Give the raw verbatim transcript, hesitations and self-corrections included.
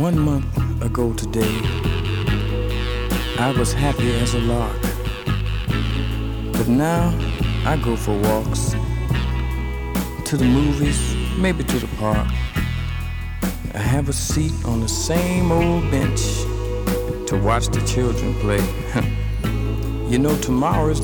One month ago today, I was happy as a lark. But now I go for walks, to the movies, maybe to the park. I have a seat on the same old bench to watch the children play. You know, tomorrow is